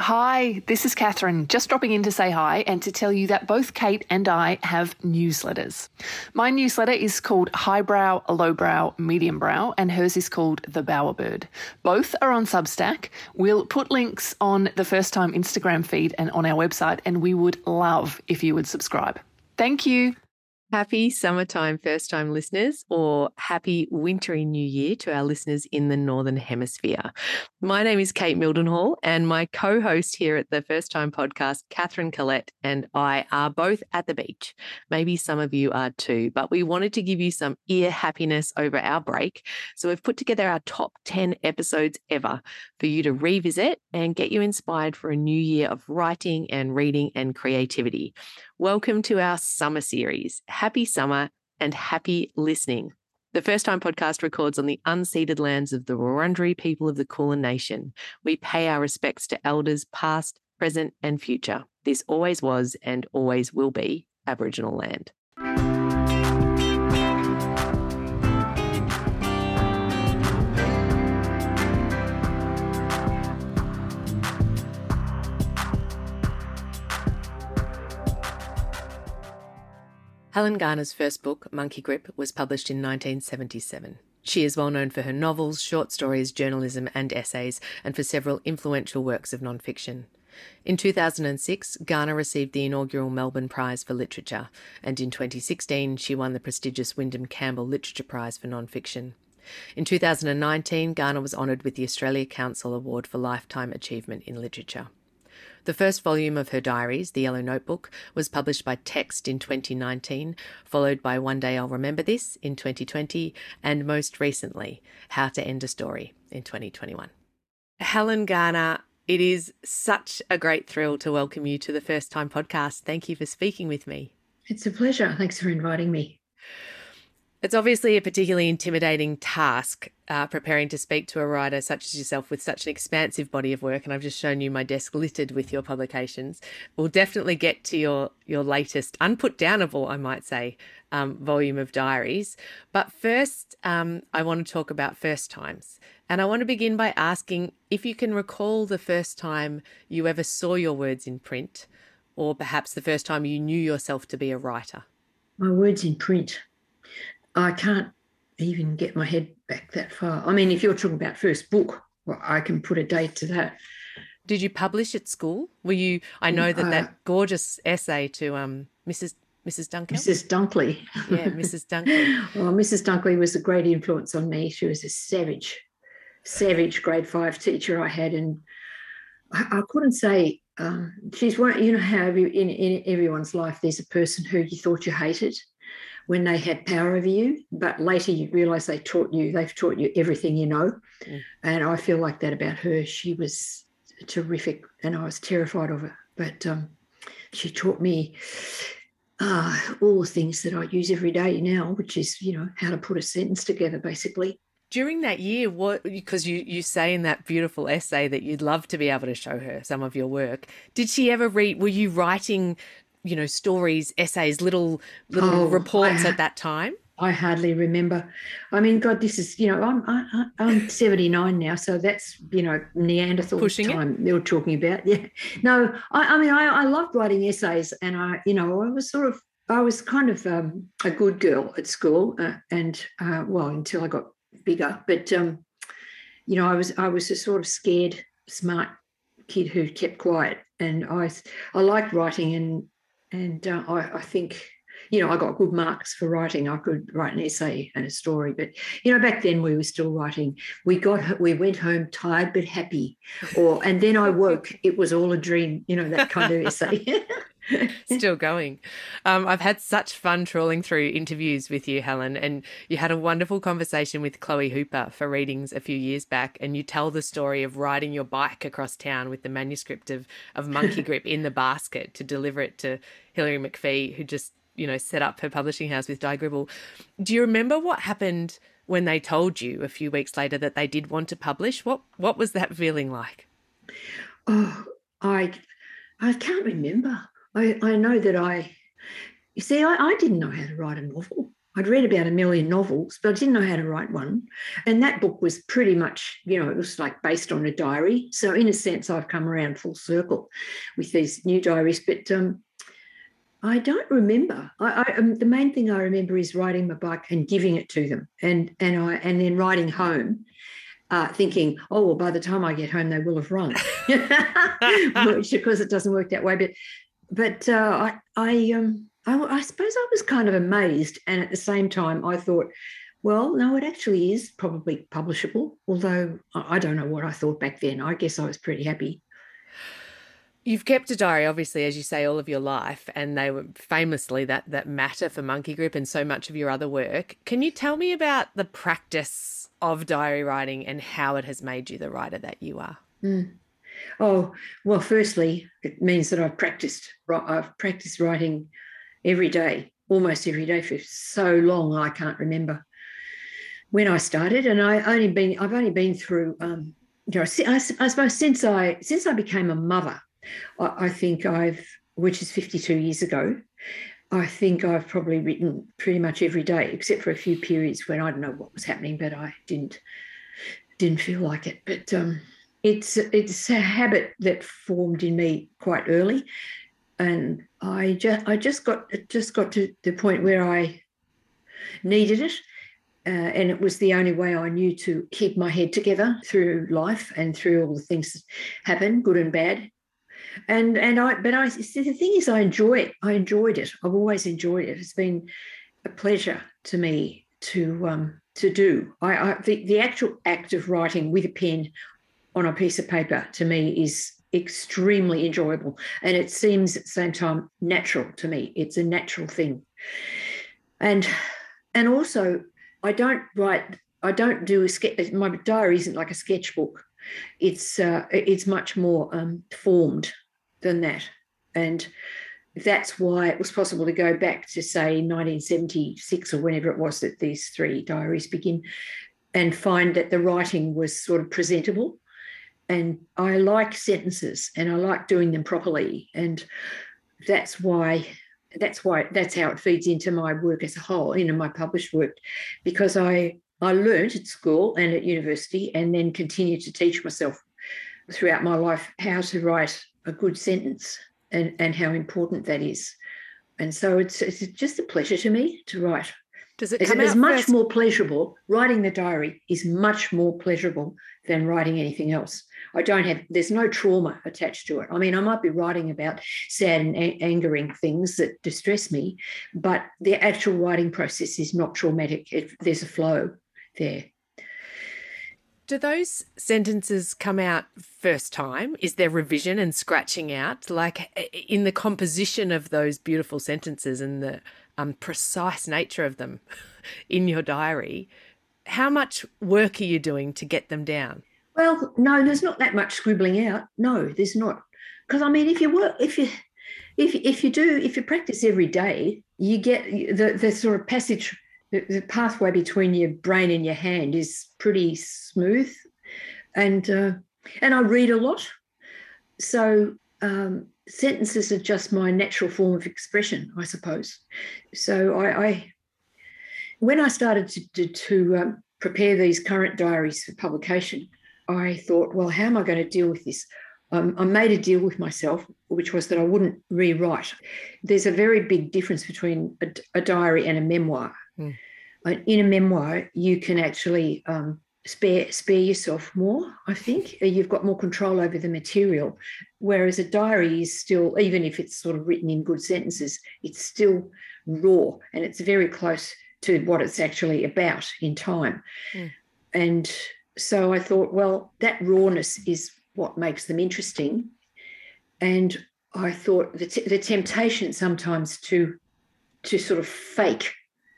Hi, this is Catherine, just dropping in to say hi and to tell you that both Kate and I have newsletters. My newsletter is called Highbrow, Lowbrow, Medium Brow, and hers is called The Bowerbird. Both are on Substack. We'll put links on the First Time Instagram feed and on our website, and we would love if you would subscribe. Thank you. Happy summertime first-time listeners, or happy wintry new year to our listeners in the Northern Hemisphere. My name is Kate Mildenhall, and my co-host here at the First Time podcast, Catherine Collette, and I are both at the beach. Maybe some of you are too, but we wanted to give you some ear happiness over our break. So we've put together our top 10 episodes ever for you to revisit and get you inspired for a new year of writing and reading and creativity. Welcome to our summer series. Happy summer and happy listening. The First Time podcast records on the unceded lands of the Wurundjeri people of the Kulin Nation. We pay our respects to elders past, present and future. This always was and always will be Aboriginal land. Helen Garner's first book, Monkey Grip, was published in 1977. She is well known for her novels, short stories, journalism and essays, and for several influential works of non-fiction. In 2006, Garner received the inaugural Melbourne Prize for Literature, and in 2016 she won the prestigious Wyndham Campbell Literature Prize for non-fiction. In 2019, Garner was honoured with the Australia Council Award for Lifetime Achievement in Literature. The first volume of her diaries, The Yellow Notebook, was published by Text in 2019, followed by One Day I'll Remember This in 2020, and most recently, How to End a Story in 2021. Helen Garner, it is such a great thrill to welcome you to the First Time podcast. Thank you for speaking with me. It's a pleasure. Thanks for inviting me. It's obviously a particularly intimidating task, preparing to speak to a writer such as yourself with such an expansive body of work, and I've just shown you my desk littered with your publications. We'll definitely get to your latest, unputdownable, I might say, volume of diaries. But first, I want to talk about first times. And I want to begin by asking if you can recall the first time you ever saw your words in print, or perhaps the first time you knew yourself to be a writer. My words in print. I can't even get my head back that far. I mean, if you're talking about first book, well, I can put a date to that. Did you publish at school? Were you? I know that gorgeous essay to Mrs. Dunkley. Mrs. Dunkley. Yeah, Mrs. Dunkley. Well, Mrs. Dunkley was a great influence on me. She was a savage grade 5 teacher I had, and I couldn't say she's one. You know how in everyone's life there's a person who you thought you hated when they had power over you, but later you realise they've taught you everything you know. Mm. And I feel like that about her. She was terrific and I was terrified of her. But she taught me all the things that I use every day now, which is, how to put a sentence together, basically. During that year, because you say in that beautiful essay that you'd love to be able to show her some of your work, did she ever read, were you writing stories, essays, little reports at that time? I hardly remember. I mean, God, this is, I'm 79 now, so that's, Neanderthal pushing time they were talking about. Yeah. No, I loved writing essays, and I was kind of a good girl at school, until I got bigger. But, I was a sort of scared, smart kid who kept quiet, and I liked writing and I think, I got good marks for writing. I could write an essay and a story. But, back then we were still writing. We went home tired but happy. And then I woke, it was all a dream, that kind of essay. Still going. I've had such fun trawling through interviews with you, Helen, and you had a wonderful conversation with Chloe Hooper for readings a few years back, and you tell the story of riding your bike across town with the manuscript of Monkey Grip in the basket to deliver it to Hilary McPhee, who just, set up her publishing house with Di Gribble. Do you remember what happened when they told you a few weeks later that they did want to publish? What was that feeling like? Oh, I can't remember. I know that I didn't know how to write a novel. I'd read about 1,000,000 novels, but I didn't know how to write one. And that book was pretty much, it was like based on a diary. So in a sense, I've come around full circle with these new diaries. But I don't remember. The main thing I remember is riding my bike and giving it to them, and then riding home, thinking, oh, well, by the time I get home, they will have run, which of course it doesn't work that way. But I suppose I was kind of amazed, and at the same time, I thought, well, no, it actually is probably publishable. Although I don't know what I thought back then. I guess I was pretty happy. You've kept a diary, obviously, as you say, all of your life, and they were famously that matter for Monkey Grip and so much of your other work. Can you tell me about the practice of diary writing and how it has made you the writer that you are? Oh, well, firstly, it means that I've practiced writing every day, almost every day for so long I can't remember when I started. And I've only been through, I suppose since I became a mother. I think which is 52 years ago, I think I've probably written pretty much every day, except for a few periods when I don't know what was happening, but I didn't feel like it. But it's a habit that formed in me quite early, and I just got to the point where I needed it. And it was the only way I knew to keep my head together through life and through all the things that happen, good and bad. And the thing is, I enjoy it. I enjoyed it. I've always enjoyed it. It's been a pleasure to me to do. The actual act of writing with a pen on a piece of paper to me is extremely enjoyable, and it seems at the same time natural to me. It's a natural thing, and also I don't do a sketch. My diary isn't like a sketchbook. It's much more formed than that, and that's why it was possible to go back to, say, 1976 or whenever it was that these three diaries begin, and find that the writing was sort of presentable. And I like sentences, and I like doing them properly, and that's how it feeds into my work as a whole, my published work, because I learned at school and at university, and then continued to teach myself throughout my life how to write a good sentence and how important that is. And so it's just a pleasure to me to write. Does it come out It's much more pleasurable. Writing the diary is much more pleasurable than writing anything else. There's no trauma attached to it. I mean, I might be writing about sad and angering things that distress me, but the actual writing process is not traumatic. There's a flow there. Do those sentences come out first time? Is there revision and scratching out? Like in the composition of those beautiful sentences and the precise nature of them in your diary, how much work are you doing to get them down? Well, no, there's not that much scribbling out. No, there's not. Because I mean, if you practice every day, you get the sort of passage. The pathway between your brain and your hand is pretty smooth, and I read a lot, so sentences are just my natural form of expression, I suppose. So when I started to prepare these current diaries for publication, I thought, well, how am I going to deal with this? I made a deal with myself, which was that I wouldn't rewrite. There's a very big difference between a diary and a memoir. Mm. In a memoir, you can actually spare yourself more, I think. You've got more control over the material, whereas a diary is still, even if it's sort of written in good sentences, it's still raw, and it's very close to what it's actually about in time. Mm. And so I thought, well, that rawness is what makes them interesting. And I thought the temptation sometimes to sort of fake,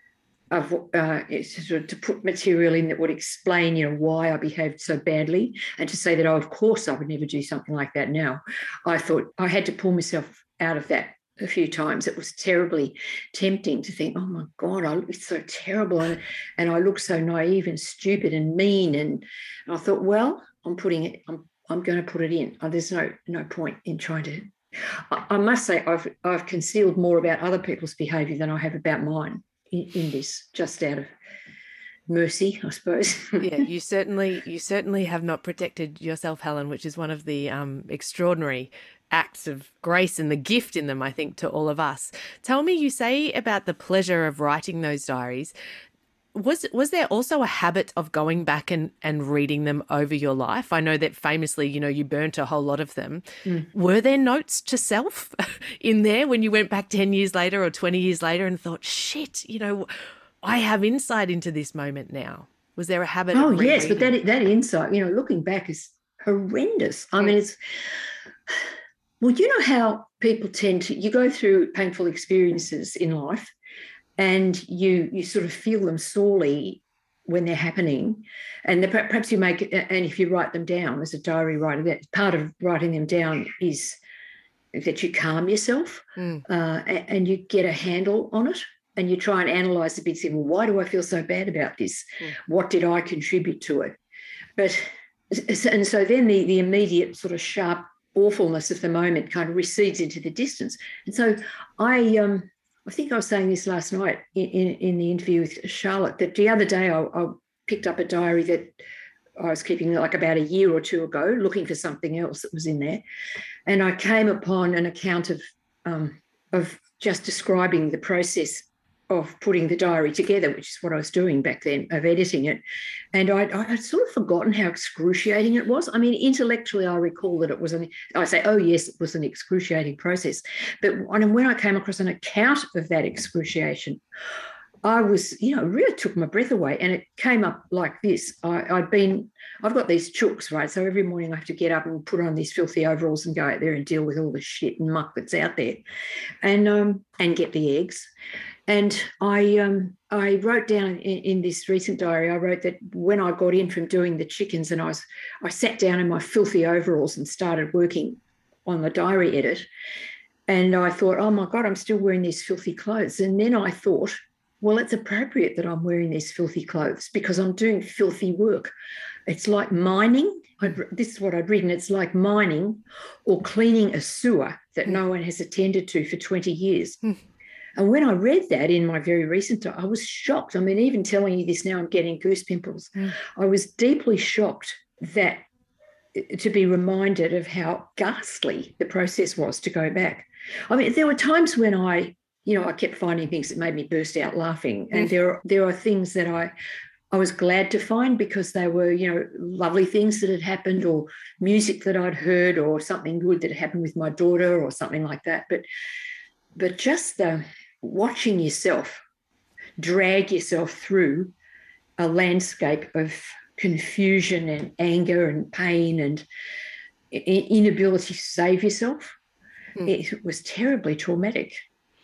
to put material in that would explain, why I behaved so badly, and to say that, oh, of course I would never do something like that now. I thought I had to pull myself out of that a few times. It was terribly tempting to think, oh my God, I look so terrible, and I look so naive and stupid and mean. And I thought, well, I'm going to put it in. There's no point in trying to. I must say I've concealed more about other people's behaviour than I have about mine. in this, just out of mercy, I suppose. Yeah, you certainly have not protected yourself, Helen, which is one of the extraordinary acts of grace and the gift in them, I think, to all of us. Tell me, you say about the pleasure of writing those diaries. Was there also a habit of going back and reading them over your life? I know that famously, you burnt a whole lot of them. Were there notes to self in there when you went back 10 years later or 20 years later and thought, shit, I have insight into this moment now? Was there a habit of rereading? Yes, but that insight, looking back is horrendous. I mean, well, you know how people you go through painful experiences in life, and you sort of feel them sorely when they're happening, and perhaps you make, and if you write them down as a diary writer, that part of writing them down is that you calm yourself and you get a handle on it, and you try and analyse the bits. Well, why do I feel so bad about this? What did I contribute to it? And so then the immediate sort of sharp awfulness of the moment kind of recedes into the distance. And so I think I was saying this last night in the interview with Charlotte, that the other day I picked up a diary that I was keeping like about a year or two ago, looking for something else that was in there. And I came upon an account of just describing the process of putting the diary together, which is what I was doing back then, of editing it. And I'd sort of forgotten how excruciating it was. I mean, intellectually, I recall that it was I say, oh, yes, it was an excruciating process. But when I came across an account of that excruciation, I was, really took my breath away. And it came up like this. I've got these chooks, right? So every morning I have to get up and put on these filthy overalls and go out there and deal with all the shit and muck that's out there, and get the eggs. And I wrote down in this recent diary, I wrote that when I got in from doing the chickens, and I sat down in my filthy overalls and started working on the diary edit, and I thought, oh my God, I'm still wearing these filthy clothes. And then I thought, well, it's appropriate that I'm wearing these filthy clothes because I'm doing filthy work. It's like mining. This is what I'd written. It's like mining or cleaning a sewer that no one has attended to for 20 years. And when I read that in my very recent, I was shocked. I mean, even telling you this now, I'm getting goose pimples. I was deeply shocked to be reminded of how ghastly the process was to go back. I mean, there were times when I kept finding things that made me burst out laughing. And there are things that I was glad to find because they were, lovely things that had happened, or music that I'd heard, or something good that happened with my daughter or something like that. But just watching yourself drag yourself through a landscape of confusion and anger and pain and inability to save yourself, it was terribly traumatic.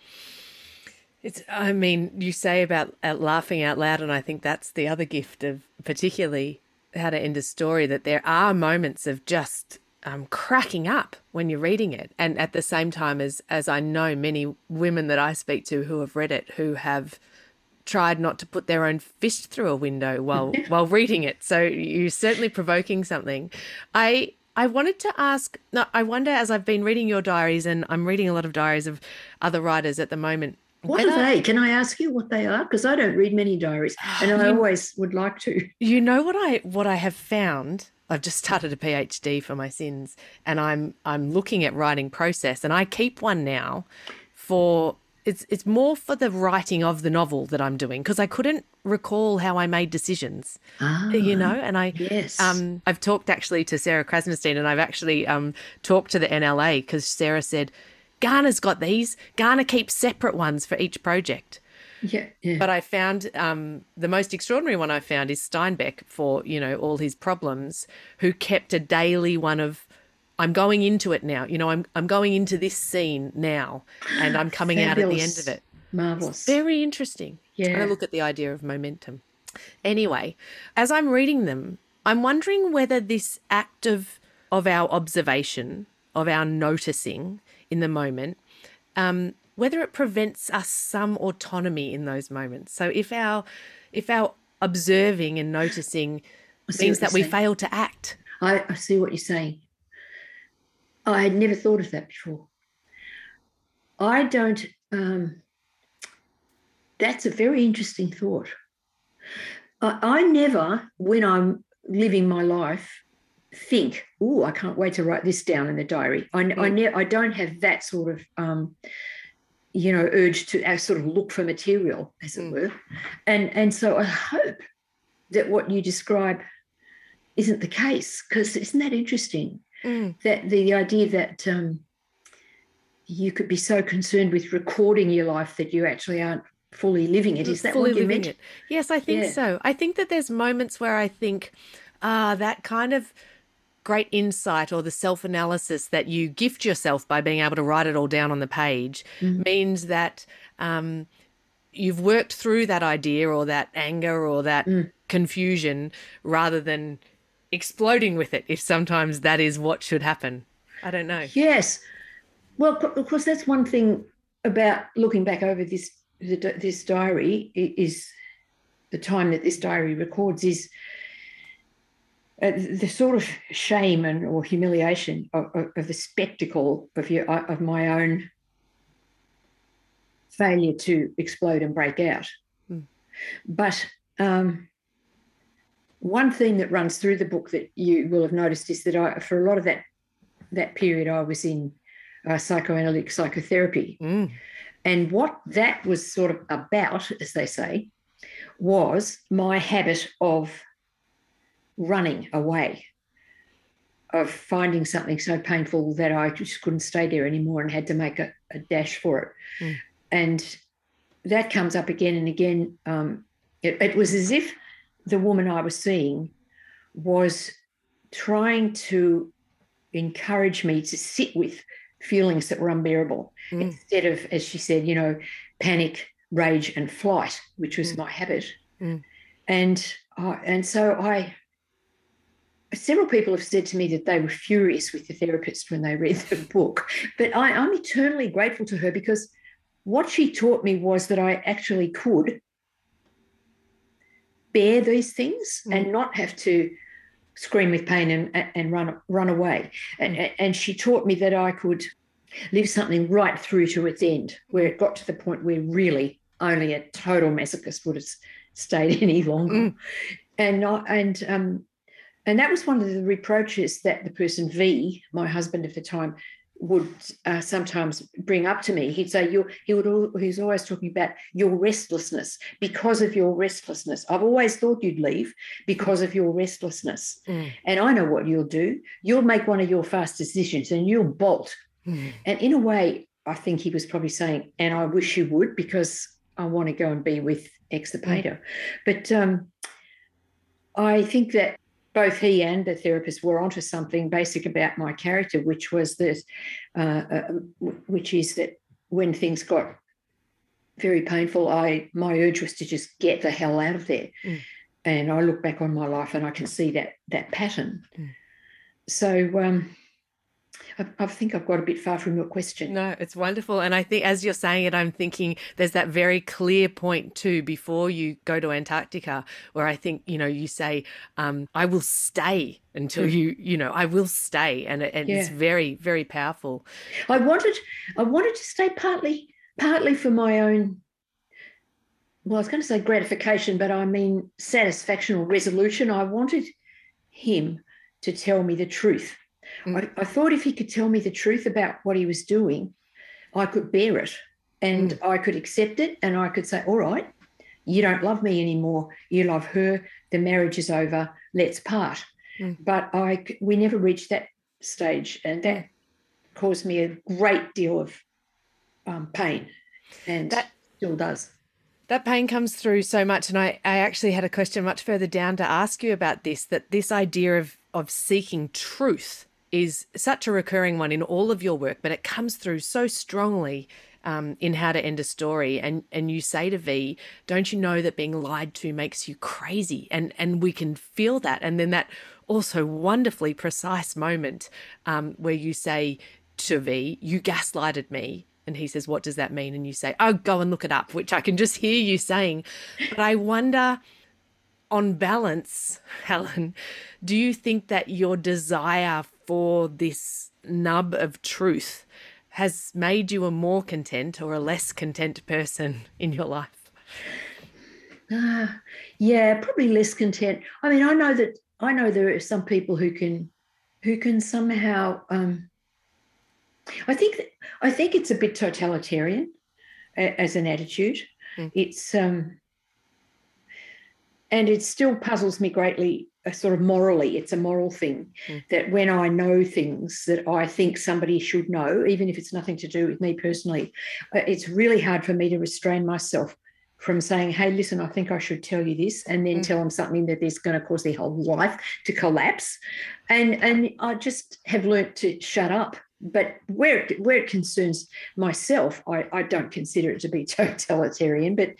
You say about laughing out loud, and I think that's the other gift of particularly How to End a Story, that there are moments of just cracking up when you're reading it. And at the same time, as I know many women that I speak to who have read it, who have tried not to put their own fist through a window while reading it. So you're certainly provoking something. I wanted to ask, I wonder, as I've been reading your diaries, and I'm reading a lot of diaries of other writers at the moment, what are they? Can I ask you what they are? Because I don't read many diaries, and I always would like to. You know what I have found? I've just started a PhD for my sins, and I'm looking at writing process, and I keep one now for it's more for the writing of the novel that I'm doing, because I couldn't recall how I made decisions. And I've talked actually to Sarah Krasnostein, and I've actually talked to the NLA, because Sarah said, Garner's got these. Garner keeps separate ones for each project. Yeah. But I found the most extraordinary one I found is Steinbeck, for, all his problems, who kept a daily one of, I'm going into it now. I'm going into this scene now, and I'm coming out at the end of it. Marvellous. It's very interesting. Yeah. And I look at the idea of momentum. Anyway, as I'm reading them, I'm wondering whether this act of our observation, of our noticing in the moment, whether it prevents us some autonomy in those moments. So if our observing and noticing means that we fail to act. I see what you're saying. I had never thought of that before. I don't That's a very interesting thought. I never, when I'm living my life, think, oh, I can't wait to write this down in the diary. I don't have that sort of, urge to sort of look for material, as it were. And so I hope that what you describe isn't the case, because isn't that interesting? That the idea that you could be so concerned with recording your life that you actually aren't fully living it. Is that what you meant? Yes, I think so. I think that there's moments where I think that kind of great insight or the self-analysis that you gift yourself by being able to write it all down on the page means that you've worked through that idea or that anger or that confusion rather than exploding with it, if sometimes that is what should happen. I don't know. Yes. Well, of course, that's one thing about looking back over this diary, is the time that this diary records, is the sort of shame or humiliation of the spectacle of my own failure to explode and break out. But one theme that runs through the book that you will have noticed is that for a lot of that period, I was in psychoanalytic psychotherapy. And what that was sort of about, as they say, was my habit of running away, of finding something so painful that I just couldn't stay there anymore and had to make a dash for it. And that comes up again and again. It was as if the woman I was seeing was trying to encourage me to sit with feelings that were unbearable instead of, as she said, panic, rage and flight, which was my habit. And so several people have said to me that they were furious with the therapist when they read the book, but I'm eternally grateful to her, because what she taught me was that I actually could bear these things and not have to scream with pain and run away. And she taught me that I could live something right through to its end, where it got to the point where really only a total masochist would have stayed any longer. And that was one of the reproaches that the person V, my husband at the time, would sometimes bring up to me. He'd say, he's always talking about your restlessness. Because of your restlessness, I've always thought you'd leave because of your restlessness. And I know what you'll do. You'll make one of your fast decisions and you'll bolt. And in a way, I think he was probably saying, and I wish you would, because I want to go and be with X the painter. But I think that both he and the therapist were onto something basic about my character, which was that, which is that when things got very painful, my urge was to just get the hell out of there. And I look back on my life and I can see that pattern. So I think I've got a bit far from your question. No, it's wonderful. And I think as you're saying it, I'm thinking there's that very clear point too before you go to Antarctica, where I think, you say, I will stay until I will stay. And it's very, very powerful. I wanted to stay partly for my own, well, I was going to say gratification, but I mean satisfaction or resolution. I wanted him to tell me the truth. I thought if he could tell me the truth about what he was doing, I could bear it and I could accept it, and I could say, all right, you don't love me anymore. You love her. The marriage is over. Let's part. But we never reached that stage, and that caused me a great deal of pain, and that still does. That pain comes through so much, and I actually had a question much further down to ask you about this, that this idea of seeking truth is such a recurring one in all of your work, but it comes through so strongly in How to End a Story. And you say to V, don't you know that being lied to makes you crazy? And we can feel that. And then that also wonderfully precise moment where you say to V, you gaslighted me. And he says, what does that mean? And you say, oh, go and look it up, which I can just hear you saying. But I wonder, on balance, Helen, do you think that your desire for this nub of truth has made you a more content or a less content person in your life? Yeah, probably less content. I mean, I know there are some people who can somehow. I think it's a bit totalitarian as an attitude. It's and it still puzzles me greatly. Sort of morally, it's a moral thing that when I know things that I think somebody should know, even if it's nothing to do with me personally, it's really hard for me to restrain myself from saying, hey, listen, I think I should tell you this, and then tell them something that is going to cause their whole life to collapse. And I just have learnt to shut up. But where it concerns myself, I don't consider it to be totalitarian, but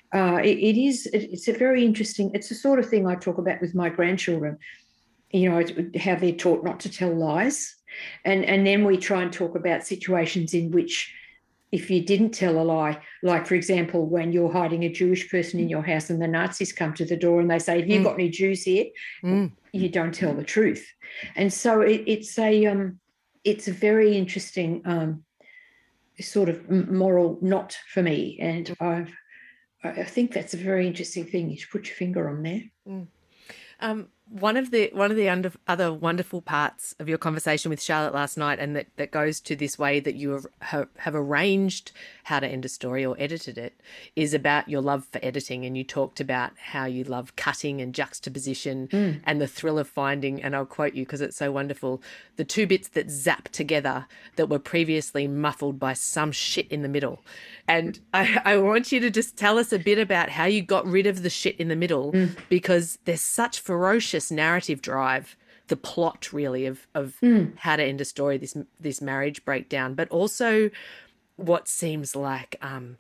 it's a very interesting, it's the sort of thing I talk about with my grandchildren, you know, how they're taught not to tell lies. And then we try and talk about situations in which if you didn't tell a lie, like, for example, when you're hiding a Jewish person in your house and the Nazis come to the door and they say, have you got any Jews here? You don't tell the truth. And so it's a very interesting sort of moral knot for me. And I think that's a very interesting thing. You should put your finger on there. One of the other wonderful parts of your conversation with Charlotte last night, and that goes to this way that you have arranged How to End a Story or edited it, is about your love for editing. And you talked about how you love cutting and juxtaposition and the thrill of finding, and I'll quote you because it's so wonderful, the two bits that zap together that were previously muffled by some shit in the middle. And I want you to just tell us a bit about how you got rid of the shit in the middle, because there's such ferocious narrative drive, the plot really of How to End a Story, this marriage breakdown, but also what seems like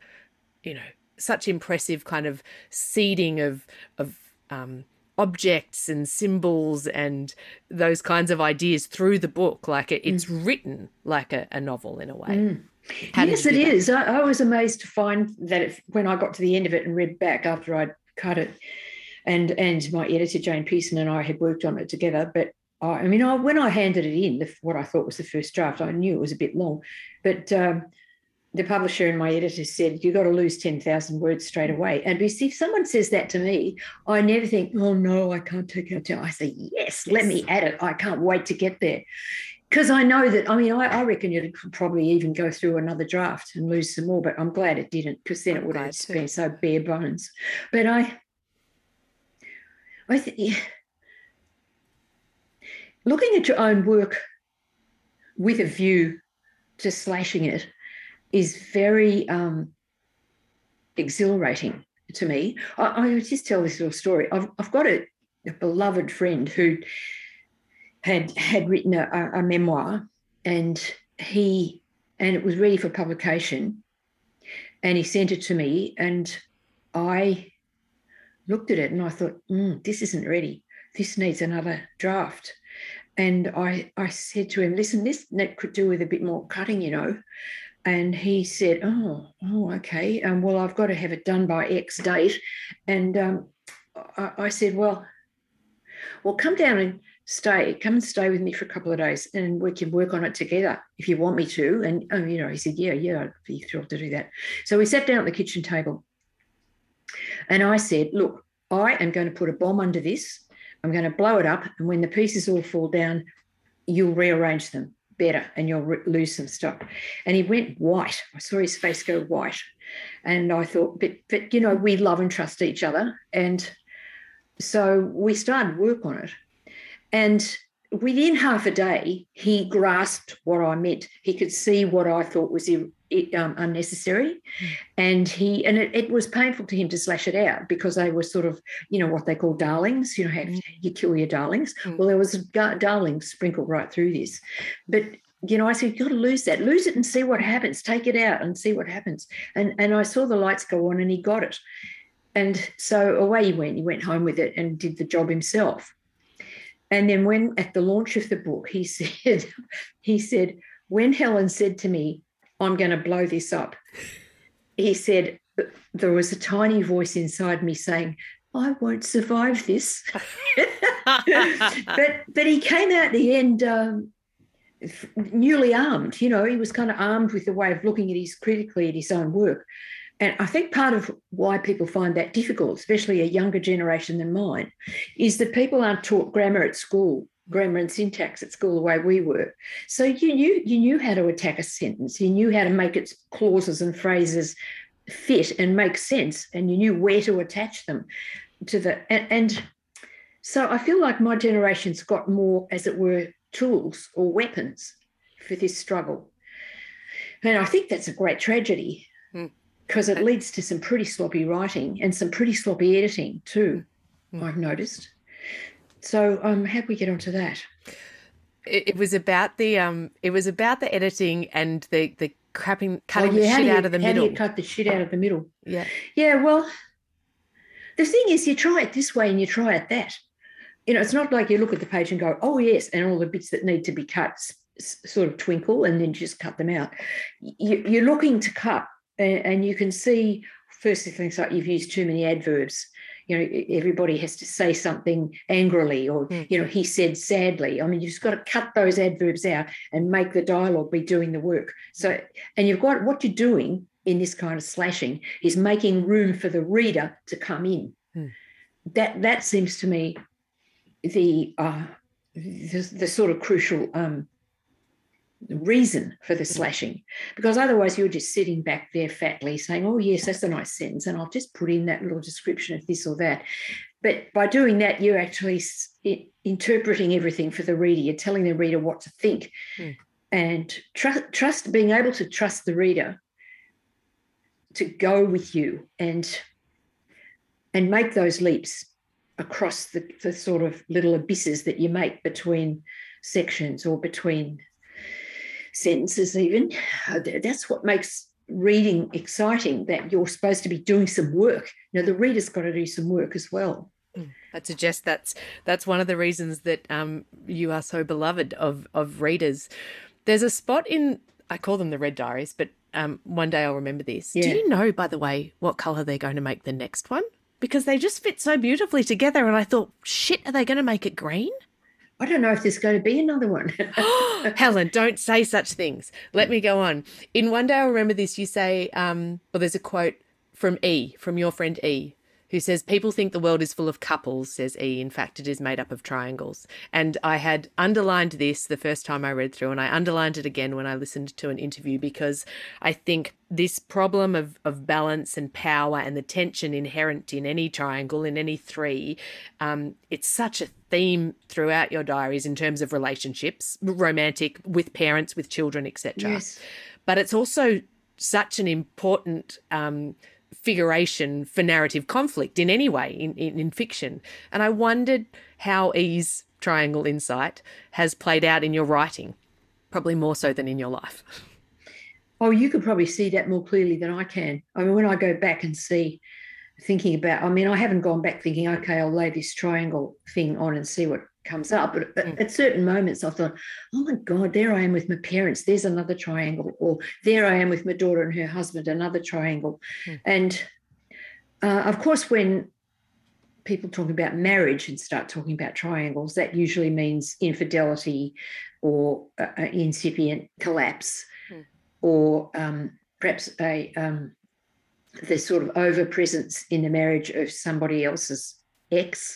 such impressive kind of seeding of objects and symbols and those kinds of ideas through the book. Like it's written like a novel in a way. Yes, it is. I was amazed to find that when I got to the end of it and read back after I'd cut it, and my editor, Jane Pearson, and I had worked on it together. But when I handed it in, what I thought was the first draft, I knew it was a bit long. But the publisher and my editor said, you've got to lose 10,000 words straight away. And if someone says that to me, I never think, oh, no, I can't take it. I say, yes, let me add it. I can't wait to get there. Because I know that, I reckon you could probably even go through another draft and lose some more, but I'm glad it didn't, because then it would have been so bare bones. But I think looking at your own work with a view to slashing it is very exhilarating to me. I just tell this little story. I've got a beloved friend who had written a memoir, and it was ready for publication, and he sent it to me, and I looked at it and I thought, this isn't ready. This needs another draft. And I said to him, listen, this could do with a bit more cutting, you know. And he said, oh, okay. Well, I've got to have it done by X date. And I said, well, come down and come and stay with me for a couple of days, and we can work on it together if you want me to. And, he said, yeah, I'd be thrilled to do that. So we sat down at the kitchen table, and I said, look, I am going to put a bomb under this. I'm going to blow it up, and when the pieces all fall down, you'll rearrange them better and you'll lose some stuff. And he went white. I saw his face go white. And I thought, but we love and trust each other. And so we started work on it. And within half a day, he grasped what I meant. He could see what I thought was unnecessary. And it was painful to him to slash it out, because they were sort of, what they call darlings, how you kill your darlings. Well, there was darlings sprinkled right through this. But, I said, you've got to lose that. Lose it and see what happens. Take it out and see what happens. And I saw the lights go on, and he got it. And so away he went. He went home with it and did the job himself. And then when at the launch of the book, he said, when Helen said to me, I'm going to blow this up, he said, there was a tiny voice inside me saying, I won't survive this. but he came out the end newly armed. He was kind of armed with the way of looking critically at his own work. And I think part of why people find that difficult, especially a younger generation than mine, is that people aren't taught grammar at school, grammar and syntax at school the way we were. So you knew how to attack a sentence, you knew how to make its clauses and phrases fit and make sense, and you knew where to attach them to and so I feel like my generation's got more, as it were, tools or weapons for this struggle. And I think that's a great tragedy. Because it leads to some pretty sloppy writing and some pretty sloppy editing too, I've noticed. So how do we get onto that? It was about the editing and the cutting the shit out of the middle. How do you cut the shit out of the middle? Yeah. Yeah, well, the thing is, you try it this way and you try it that. It's not like you look at the page and go, oh, yes, and all the bits that need to be cut sort of twinkle and then just cut them out. You're looking to cut. And you can see, first things like you've used too many adverbs. Everybody has to say something angrily or, he said sadly. I mean, you've just got to cut those adverbs out and make the dialogue be doing the work. So, and you've got, what you're doing in this kind of slashing is making room for the reader to come in. That seems to me the sort of crucial reason for the slashing, because otherwise you're just sitting back there fatly saying, oh yes, that's a nice sentence, and I'll just put in that little description of this or that. But by doing that, you're actually interpreting everything for the reader. You're telling the reader what to think. And being able to trust the reader to go with you and make those leaps across the sort of little abysses that you make between sections or between sentences even. That's what makes reading exciting, that you're supposed to be doing some work. The reader's got to do some work as well. I'd suggest that's one of the reasons that you are so beloved of readers. There's a spot in, I call them the Red Diaries, but one day I'll remember this. Yeah. Do you know, by the way, what colour they're going to make the next one? Because they just fit so beautifully together, and I thought, shit, are they going to make it green? I don't know if there's going to be another one. Helen, don't say such things. Let me go on. In One Day I'll Remember This, you say, there's a quote from your friend E, who says, people think the world is full of couples, says E. In fact, it is made up of triangles. And I had underlined this the first time I read through, and I underlined it again when I listened to an interview, because I think this problem of balance and power and the tension inherent in any triangle, in any three, it's such a theme throughout your diaries in terms of relationships, romantic, with parents, with children, etc. Yes. But it's also such an important figuration for narrative conflict in any way in fiction. And I wondered how E's triangle insight has played out in your writing, probably more so than in your life. Oh, you could probably see that more clearly than I can. I mean, when I go back and I haven't gone back thinking, okay, I'll lay this triangle thing on and see what comes up. But at certain moments I thought, oh my God, there I am with my parents, there's another triangle. Or there I am with my daughter and her husband, another triangle. And of course, when people talk about marriage and start talking about triangles, that usually means infidelity or incipient collapse, or perhaps the sort of over-presence in the marriage of somebody else's ex,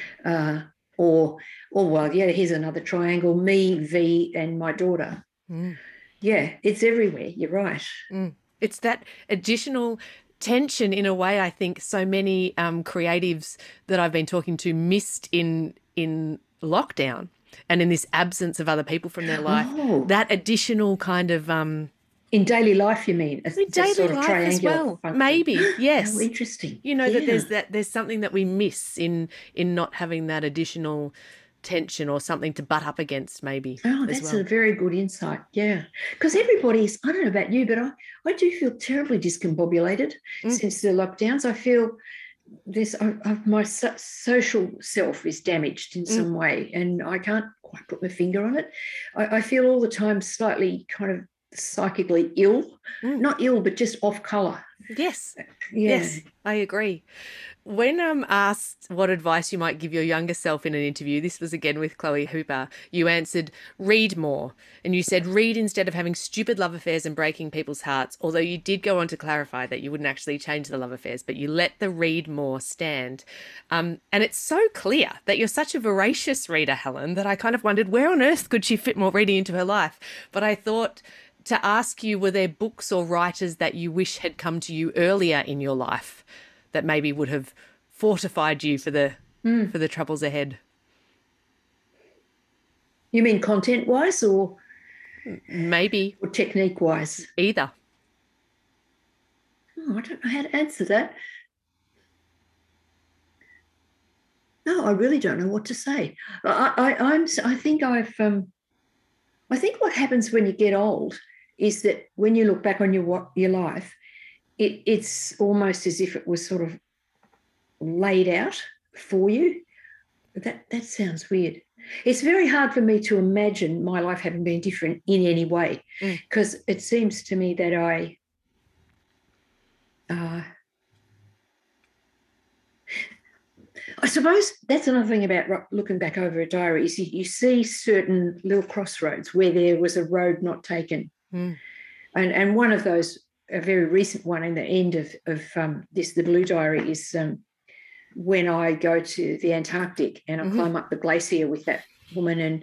here's another triangle, me, V, and my daughter. Yeah, it's everywhere. You're right. It's that additional tension in a way I think so many creatives that I've been talking to missed in lockdown and in this absence of other people from their life. That additional kind of... in daily life, you mean? In daily sort of life as well. Function. Maybe, yes. How interesting. That there's something that we miss in not having that additional tension or something to butt up against, maybe. Oh, that's a very good insight. Yeah, because everybody's, I don't know about you, but I do feel terribly discombobulated since the lockdowns. I feel my social self is damaged in some way, and I can't quite put my finger on it. I feel all the time slightly kind of psychically ill, not ill, but just off colour, Yes. Yeah. Yes, I agree. When asked what advice you might give your younger self in an interview, this was again with Chloe Hooper, you answered, read more. And you said, read instead of having stupid love affairs and breaking people's hearts. Although you did go on to clarify that you wouldn't actually change the love affairs, but you let the read more stand. And it's so clear that you're such a voracious reader, Helen, that I kind of wondered where on earth could she fit more reading into her life? But I thought to ask you, were there books or writers that you wish had come to you earlier in your life that maybe would have fortified you for the troubles ahead? You mean content-wise or Maybe. or technique-wise? Either. Oh, I don't know how to answer that. No, I really don't know what to say. I think I think what happens when you get old is that when you look back on your life, it's almost as if it was sort of laid out for you. That sounds weird. It's very hard for me to imagine my life having been different in any way, because it seems to me that I suppose that's another thing about looking back over a diary is you see certain little crossroads where there was a road not taken. And one of those, a very recent one in the end of the Blue Diary is when I go to the Antarctic and I climb up the glacier with that woman, and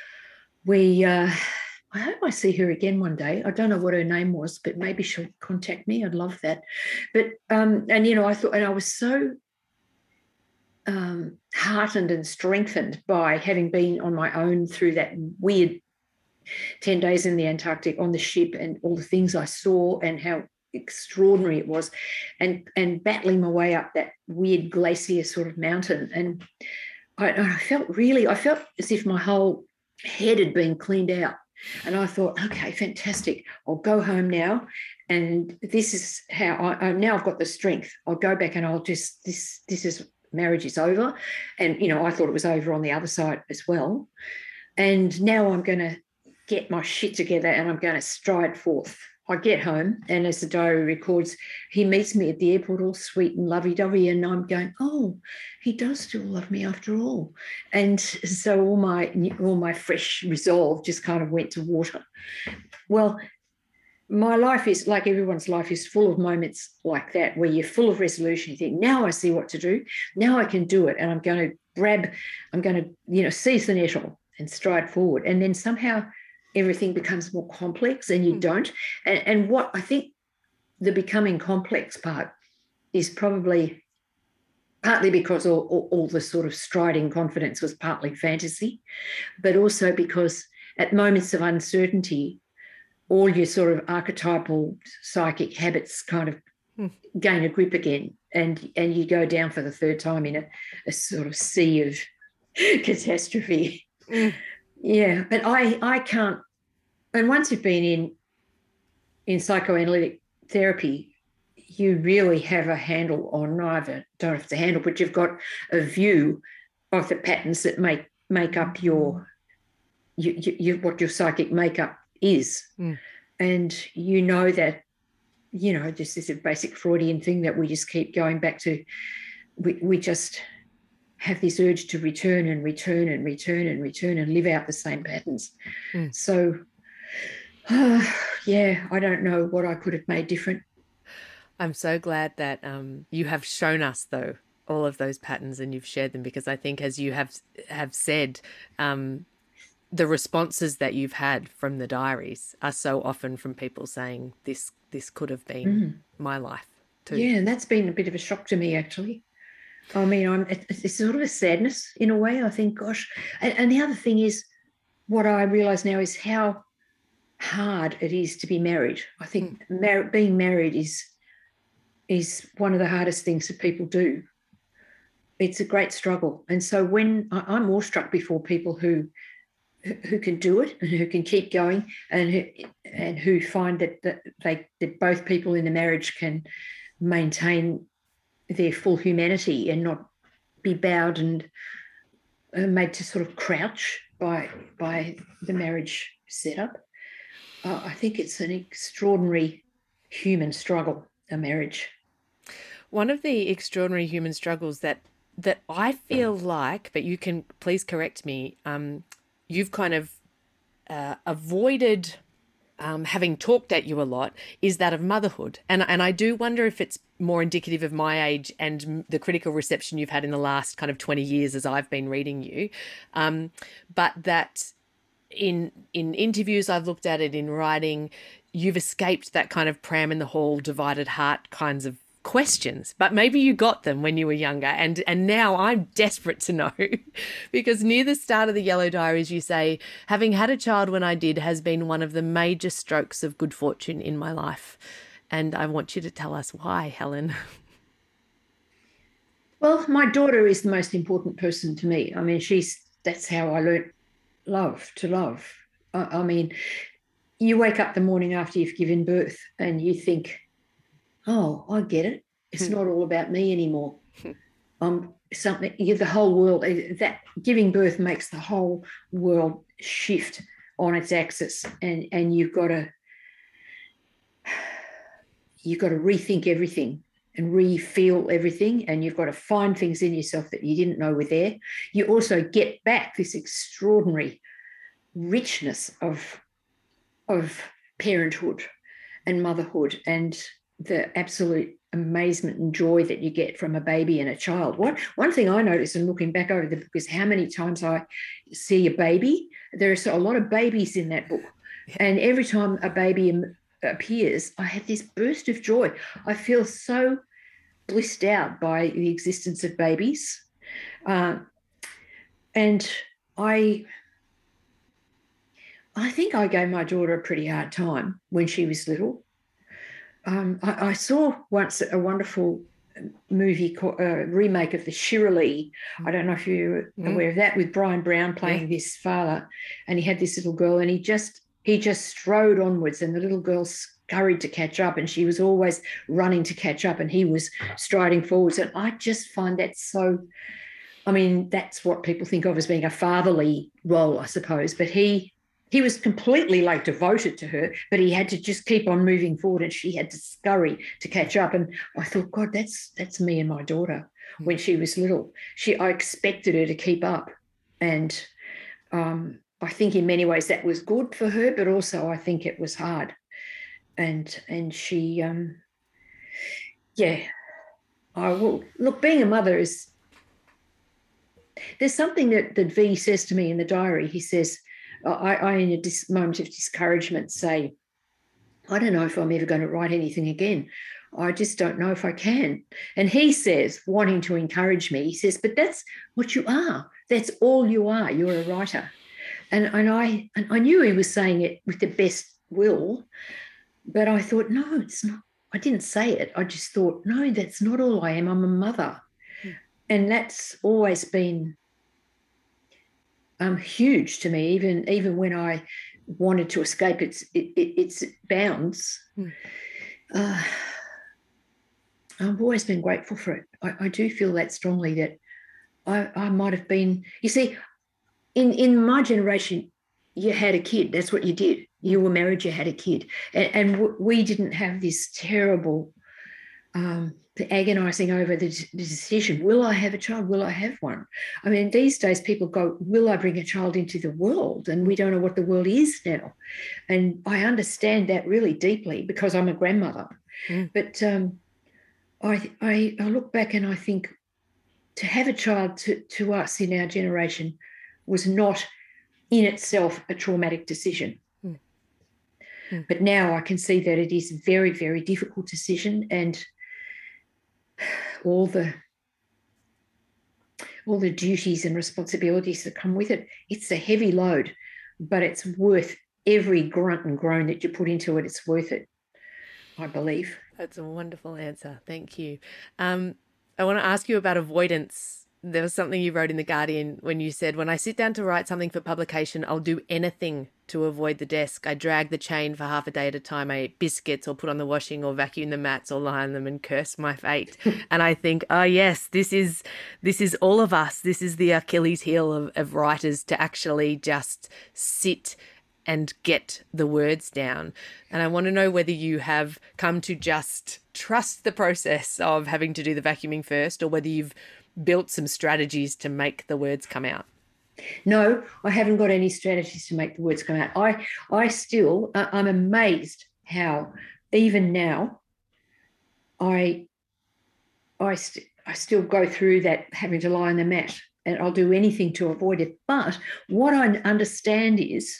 I hope I see her again one day. I don't know what her name was, but maybe she'll contact me. I'd love that. But and I thought, and I was so heartened and strengthened by having been on my own through that weird 10 days in the Antarctic on the ship, and all the things I saw and how extraordinary it was, and battling my way up that weird glacier sort of mountain. And I felt as if my whole head had been cleaned out. And I thought, okay, fantastic. I'll go home now. And this is how now I've got the strength. I'll go back and I'll just, this is, marriage is over. And, I thought it was over on the other side as well. And now I'm going to get my shit together and I'm going to stride forth. I get home, and as the diary records, he meets me at the airport all sweet and lovey-dovey, and I'm going, oh, he does still love me after all. And so all my fresh resolve just kind of went to water. Well, my life is, like everyone's life, is full of moments like that where you're full of resolution. You think, now I see what to do. Now I can do it, and I'm going to seize the nettle and stride forward. And then somehow everything becomes more complex and you don't. And what I think the becoming complex part is probably partly because all the sort of striding confidence was partly fantasy, but also because at moments of uncertainty, all your sort of archetypal psychic habits kind of gain a grip again, and you go down for the third time in a sort of sea of catastrophe. Yeah, but I can't. And once you've been in psychoanalytic therapy, you really have a handle on, don't have to handle, but you've got a view of the patterns that make up your what your psychic makeup is. And that, this is a basic Freudian thing that we just keep going back to. We just have this urge to return and return and return and return and live out the same patterns. So, I don't know what I could have made different. I'm so glad that you have shown us, though, all of those patterns, and you've shared them, because I think, as you have said, the responses that you've had from the diaries are so often from people saying this could have been my life too. Yeah, and that's been a bit of a shock to me, actually. I mean, it's sort of a sadness in a way. I think, gosh, and the other thing is, what I realise now is how hard it is to be married. I think being married is one of the hardest things that people do. It's a great struggle, and so when I'm awestruck before people who can do it and who can keep going, and who find that both people in the marriage can maintain their full humanity and not be bowed and made to sort of crouch by the marriage setup. I think it's an extraordinary human struggle, a marriage. One of the extraordinary human struggles that I feel like, but you can please correct me, you've kind of avoided having talked at you a lot, is that of motherhood. And I do wonder if it's more indicative of my age and the critical reception you've had in the last kind of 20 years as I've been reading you. But that in interviews I've looked at it, in writing, you've escaped that kind of pram in the hall, divided heart kinds of questions, but maybe you got them when you were younger, and now I'm desperate to know. Because near the start of the Yellow Diaries you say, having had a child when I did has been one of the major strokes of good fortune in my life. And I want you to tell us why, Helen. Well, my daughter is the most important person to me. I mean, that's how I learnt to love. I mean, you wake up the morning after you've given birth and you think, oh, I get it. It's not all about me anymore. The whole world, that giving birth makes the whole world shift on its axis, and you've got to rethink everything and re-feel everything, and you've got to find things in yourself that you didn't know were there. You also get back this extraordinary richness of parenthood and motherhood, and the absolute amazement and joy that you get from a baby and a child. One thing I noticed in looking back over the book is how many times I see a baby. There's a lot of babies in that book. And every time a baby appears, I have this burst of joy. I feel so blissed out by the existence of babies. And I think I gave my daughter a pretty hard time when she was little. I saw once a wonderful movie remake of the Shirley. I don't know if you're aware of that, with Brian Brown playing this father, and he had this little girl, and he just strode onwards, and the little girl scurried to catch up, and she was always running to catch up, and he was striding forwards. And I just find that so, I mean, that's what people think of as being a fatherly role, I suppose, but he was completely devoted to her, but he had to just keep on moving forward, and she had to scurry to catch up. And I thought, God, that's me and my daughter when she was little. I expected her to keep up, and I think in many ways that was good for her, but also I think it was hard. And she, look, being a mother is. There's something that V says to me in the diary. He says, I in a moment of discouragement say, I don't know if I'm ever going to write anything again. I just don't know if I can. And he says, wanting to encourage me, he says, but that's what you are. That's all you are. You're a writer. And I knew he was saying it with the best will, but I thought, no, it's not. I didn't say it. I just thought, no, that's not all I am. I'm a mother. And that's always been huge to me, even when I wanted to escape its bounds. I've always been grateful for it. I do feel that strongly, that I might have been, you see, in my generation, you had a kid. That's what you did. You were married, you had a kid. And we didn't have this terrible agonising over the decision, will I have a child? Will I have one? I mean, these days people go, will I bring a child into the world? And we don't know what the world is now. And I understand that really deeply because I'm a grandmother. But I look back and I think to have a child to us in our generation was not in itself a traumatic decision. But now I can see that it is a very, very difficult decision, and all the duties and responsibilities that come with it. It's a heavy load, but it's worth every grunt and groan that you put into it. It's worth it, I believe. That's a wonderful answer. Thank you. I want to ask you about avoidance. There was something you wrote in The Guardian when you said, when I sit down to write something for publication, I'll do anything to avoid the desk. I drag the chain for half a day at a time. I eat biscuits or put on the washing or vacuum the mats or lie on them and curse my fate. And I think, oh yes, this is all of us. This is the Achilles heel of writers, to actually just sit and get the words down. And I want to know whether you have come to just trust the process of having to do the vacuuming first, or whether you've built some strategies to make the words come out. No, I haven't got any strategies to make the words come out. I'm amazed how even now I still go through that, having to lie on the mat, and I'll do anything to avoid it. But what I understand is,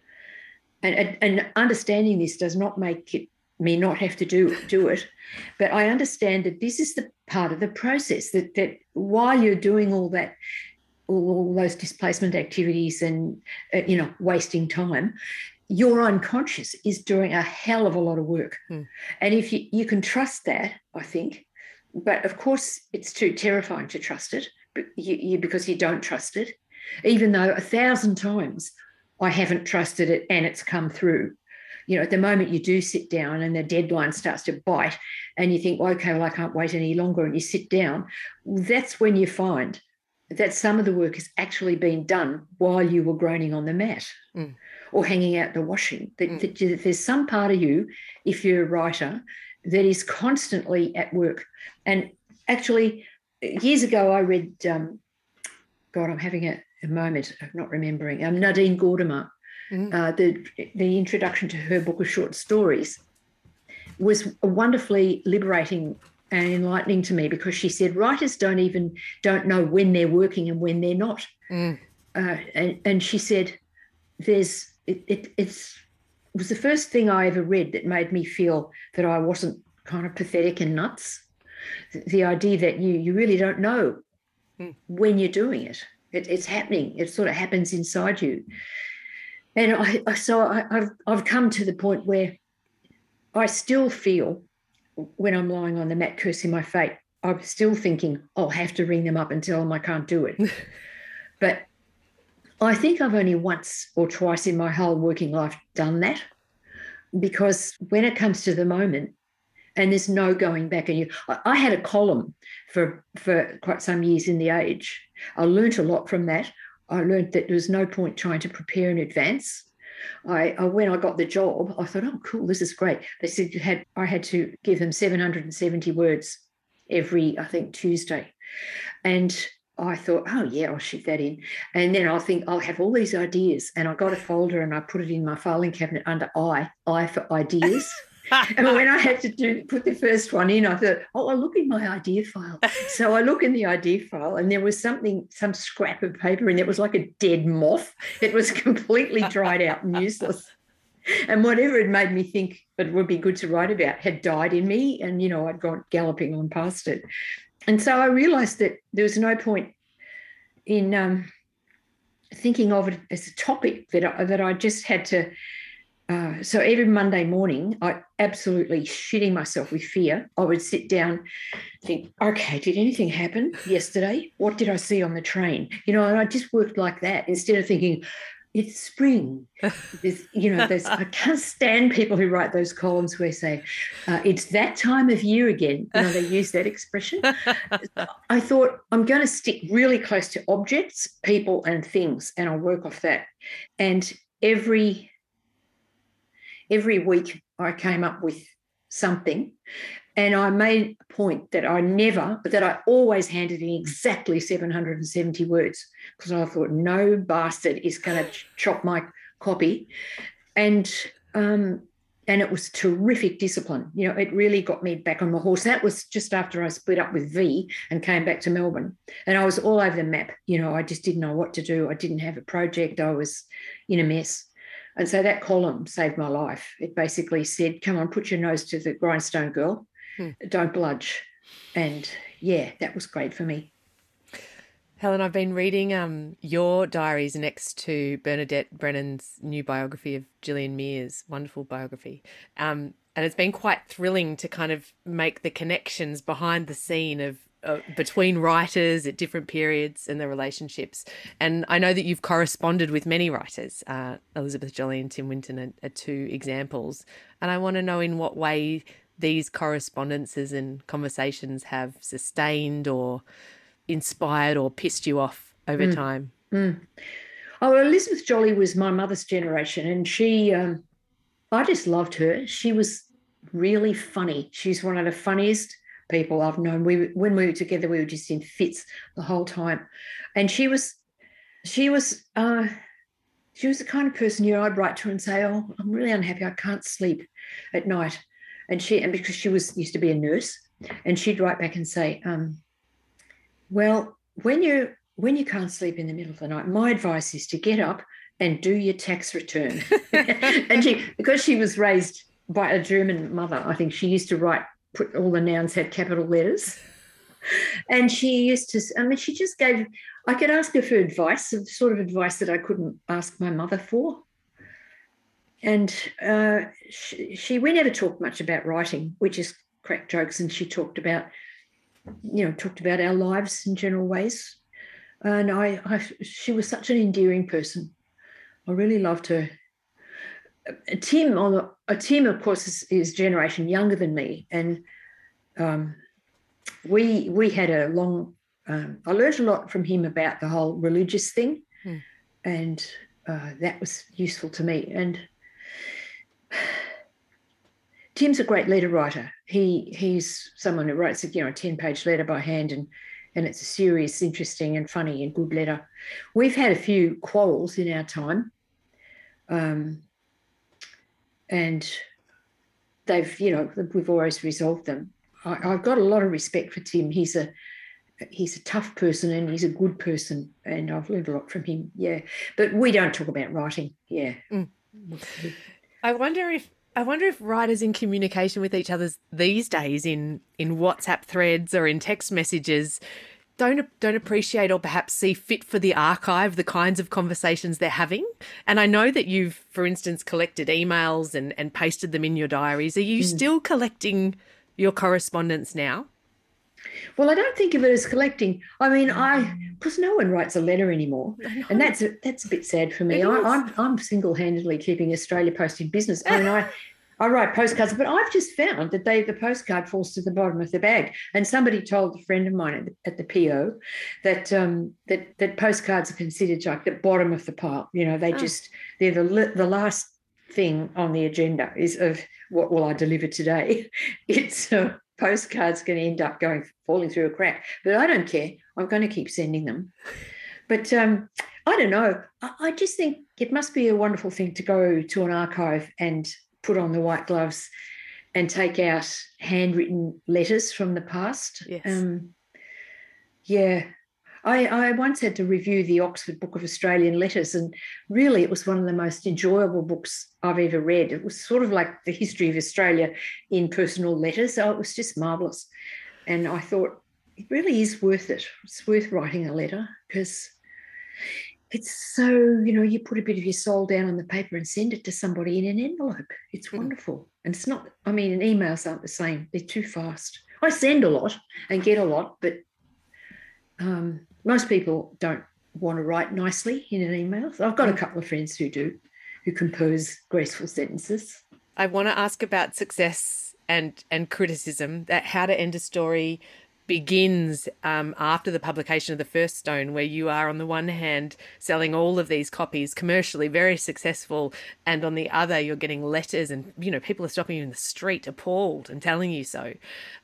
and understanding this does not make me not have to do it, but I understand that this is the part of the process, that while you're doing all that, all those displacement activities and, wasting time, your unconscious is doing a hell of a lot of work. And if you can trust that, I think, but of course it's too terrifying to trust it because you don't trust it, even though 1,000 times I haven't trusted it and it's come through. At the moment you do sit down and the deadline starts to bite and you think, well, okay, well, I can't wait any longer, and you sit down, that's when you find that some of the work has actually been done while you were groaning on the mat or hanging out the washing. That there's some part of you, if you're a writer, that is constantly at work. And actually, years ago, I read, I'm having a moment of not remembering, Nadine Gordimer, the introduction to her book of short stories was wondrously liberating and enlightening to me, because she said writers don't know when they're working and when they're not. And she said it was the first thing I ever read that made me feel that I wasn't kind of pathetic and nuts. The idea that you really don't know when you're doing it. It's happening. It sort of happens inside you. And I've come to the point where I still feel, when I'm lying on the mat cursing my fate, I'm still thinking I'll have to ring them up and tell them I can't do it. But I think I've only once or twice in my whole working life done that, because when it comes to the moment and there's no going back, and I had a column for quite some years in The Age. I learnt a lot from that. I learnt that there was no point trying to prepare in advance. When I got the job, I thought, oh, cool, this is great. They said I had to give them 770 words every, I think, Tuesday. And I thought, oh, yeah, I'll shoot that in. And then I think I'll have all these ideas. And I got a folder and I put it in my filing cabinet under I for ideas. And when I had to put the first one in, I thought, oh, I'll look in my idea file. So I look in the idea file, and there was some scrap of paper, and it was like a dead moth. It was completely dried out and useless. And whatever had made me think it would be good to write about had died in me, and, I'd gone galloping on past it. And so I realised that there was no point in thinking of it as a topic that I just had to. So every Monday morning, I absolutely shitting myself with fear, I would sit down, think, okay, did anything happen yesterday? What did I see on the train? And I just worked like that, instead of thinking, it's spring. I can't stand people who write those columns where they say, it's that time of year again. They use that expression. I thought, I'm going to stick really close to objects, people and things, and I'll work off that. And every week I came up with something, and I made a point that I always handed in exactly 770 words, because I thought no bastard is going to chop my copy. And it was terrific discipline. It really got me back on the horse. That was just after I split up with V and came back to Melbourne, and I was all over the map. I just didn't know what to do. I didn't have a project. I was in a mess. And so that column saved my life. It basically said, come on, put your nose to the grindstone, girl. Don't bludge. And, yeah, that was great for me. Helen, I've been reading your diaries next to Bernadette Brennan's new biography of Gillian Mears, wonderful biography. And it's been quite thrilling to kind of make the connections behind the scene of between writers at different periods and the relationships. And I know that you've corresponded with many writers. Elizabeth Joly and Tim Winton are two examples. And I want to know in what way these correspondences and conversations have sustained or inspired or pissed you off over time. Oh, Elizabeth Joly was my mother's generation, and she, I just loved her. She was really funny. She's one of the funniest people I've known. When we were together, we were just in fits the whole time, and she was the kind of person, I'd write to her and say, "Oh, I'm really unhappy. I can't sleep at night," and because she used to be a nurse, and she'd write back and say, "Well, when you can't sleep in the middle of the night, my advice is to get up and do your tax return." And because she was raised by a German mother, I think she used to put all the nouns had capital letters. And she used to, she just gave, I could ask her for advice, the sort of advice that I couldn't ask my mother for. And we never talked much about writing. We just cracked jokes, and she talked about our lives in general ways. And she was such an endearing person. I really loved her. Tim, of course, is generation younger than me, and we had a long. I learned a lot from him about the whole religious thing, and that was useful to me. And Tim's a great letter writer. He's someone who writes a 10-page letter by hand, and it's a serious, interesting, and funny and good letter. We've had a few quarrels in our time. And we've always resolved them. I've got a lot of respect for Tim. He's a tough person, and he's a good person, and I've learned a lot from him. Yeah, but we don't talk about writing. Yeah. I wonder if writers in communication with each other these days in WhatsApp threads or in text messages don't appreciate or perhaps see fit for the archive the kinds of conversations they're having. And I know that you've, for instance, collected emails and pasted them in your diaries. Are you still collecting your correspondence now? Well, I don't think of it as collecting. I mean, because no one writes a letter anymore, and that's a bit sad for me. I'm single-handedly keeping Australia Post in business. I mean, I write postcards, but I've just found that the postcard falls to the bottom of the bag. And somebody told a friend of mine at the PO that that postcards are considered like the bottom of the pile. They're the last thing on the agenda is of what will I deliver today. It's postcards going to end up falling through a crack, but I don't care. I'm going to keep sending them. But I don't know. I just think it must be a wonderful thing to go to an archive and put on the white gloves and take out handwritten letters from the past. Yes. I once had to review the Oxford Book of Australian Letters, and really it was one of the most enjoyable books I've ever read. It was sort of like the history of Australia in personal letters. So it was just marvellous. And I thought, it really is worth it. It's worth writing a letter, because it's so, you put a bit of your soul down on the paper and send it to somebody in an envelope. It's wonderful. And it's not, emails aren't the same. They're too fast. I send a lot and get a lot, but most people don't want to write nicely in an email. So I've got a couple of friends who do, who compose graceful sentences. I want to ask about success and criticism. That How to End a Story begins after the publication of the first stone, where you are on the one hand selling all of these copies commercially, very successful, and on the other you're getting letters and people are stopping you in the street appalled and telling you so.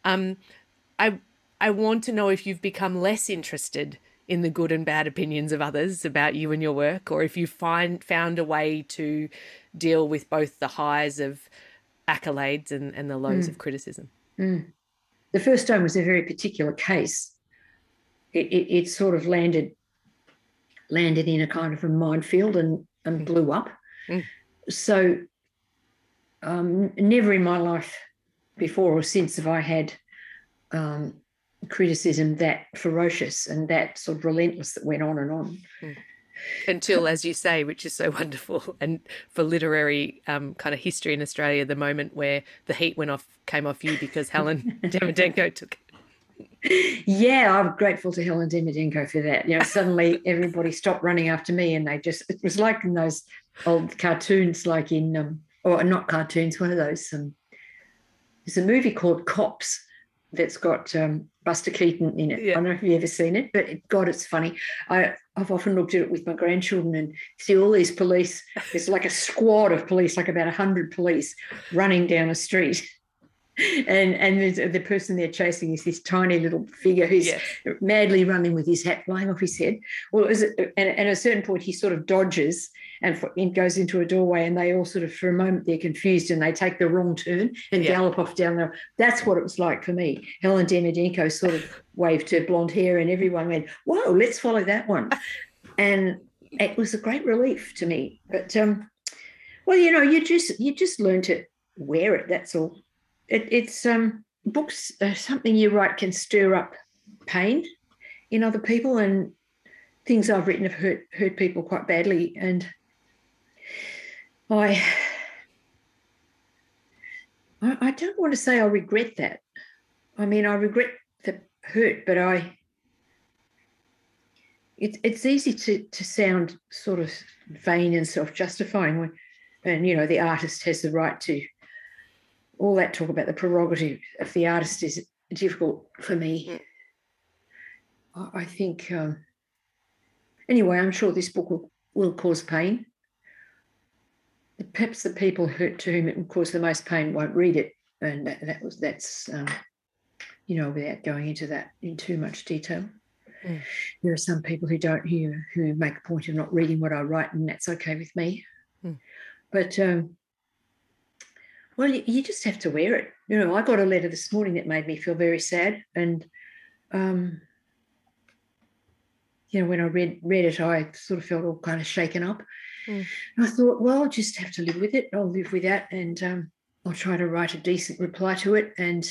I want to know if you've become less interested in the good and bad opinions of others about you and your work, or if you found a way to deal with both the highs of accolades and the lows of criticism. The first stone was a very particular case. It sort of landed in a kind of a minefield and blew up. So never in my life before or since have I had criticism that ferocious and that sort of relentless that went on and on. Until, as you say, which is so wonderful, and for literary kind of history in Australia, the moment where the heat came off you because Helen Demidenko took it. Yeah, I'm grateful to Helen Demidenko for that. Suddenly everybody stopped running after me, and it was like in those old cartoons, like in, or not cartoons, one of those, there's a movie called Cops, that's got Buster Keaton in it. Yeah. I don't know if you've ever seen it, but God, it's funny. I've often looked at it with my grandchildren and see all these police. There's like a squad of police, like about 100 police running down a street. And the person they're chasing is this tiny little figure who's madly running with his hat flying off his head. Well, and at a certain point, he sort of dodges and goes into a doorway, and they all sort of, for a moment, they're confused and they take the wrong turn and gallop off down there. That's what it was like for me. Helen Demidenko sort of waved her blonde hair, and everyone went, "Whoa, let's follow that one." And it was a great relief to me. But well, you just learn to wear it. That's all. It's books are something you write can stir up pain in other people, and things I've written have hurt people quite badly. And I don't want to say I regret that. I mean, I regret the hurt, but it's easy to sound sort of vain and self-justifying and the artist has the right to. All that talk about the prerogative of the artist is difficult for me. I think, anyway, I'm sure this book will cause pain. Perhaps the people to whom it will cause the most pain won't read it, and that's without going into that in too much detail. There are some people who make a point of not reading what I write, and that's okay with me. But well, you just have to wear it. I got a letter this morning that made me feel very sad. And, when I read it, I sort of felt all kind of shaken up. And I thought, well, I'll just have to live with it. I'll live with that, and I'll try to write a decent reply to it. And